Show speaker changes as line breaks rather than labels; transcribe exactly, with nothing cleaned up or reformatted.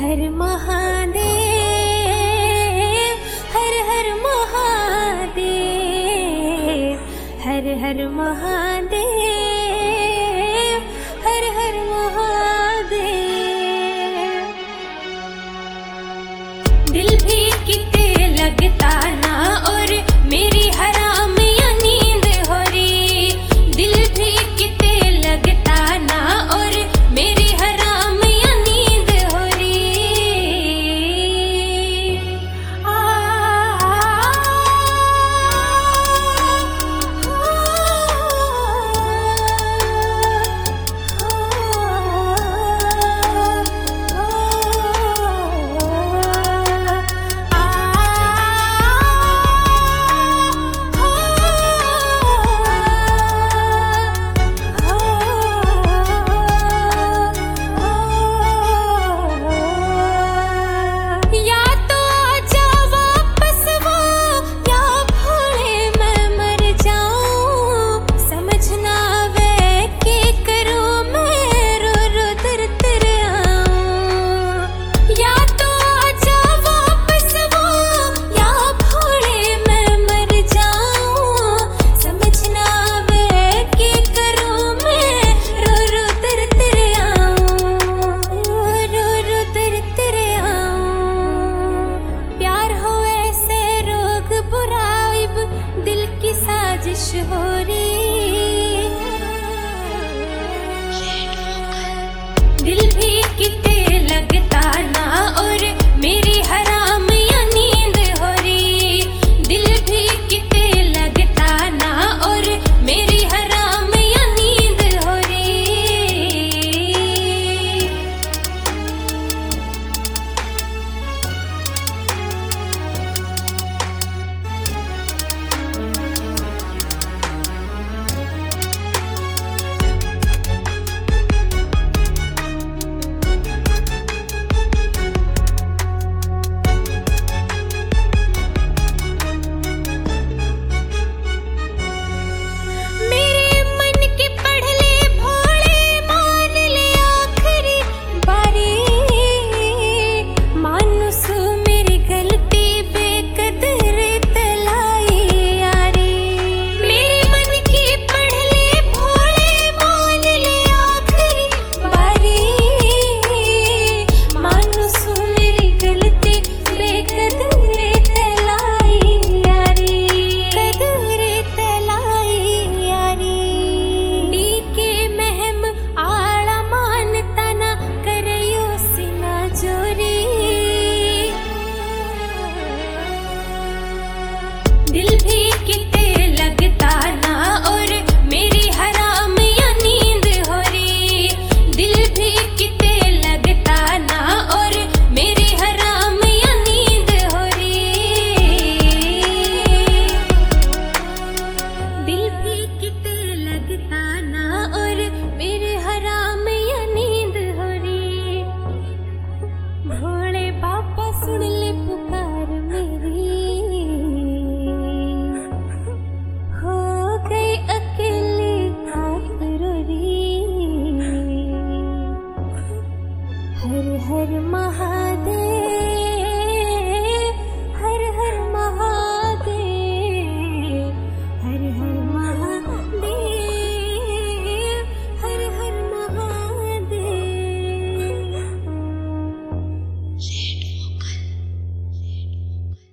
हर महादेव, हर हर महादेव, हर हर महादेव, हर हर महादेव। दिल भी किते लगता ना और मेरी हराम या नींद हो रही, दिल भी किते लगता ना और मेरी हराम या नींद हो रही। आ, साजिश हो रही, दिल भी किते लगता ना और मेरी हराम या नींद हो रही, दिल भी किते लगता ना और मेरी हराम या नींद हो रही। दिल भी किते लगता ना और मेरी हराम या नींद हो रही, दिल भी किते लगता ना और मेरी हराम या नींद हो रही। दिल भी किते लगता ना और मेरे हराम या नींद हो रही। भोले बाबा सुन ले पुकार मेरी, हर हर महा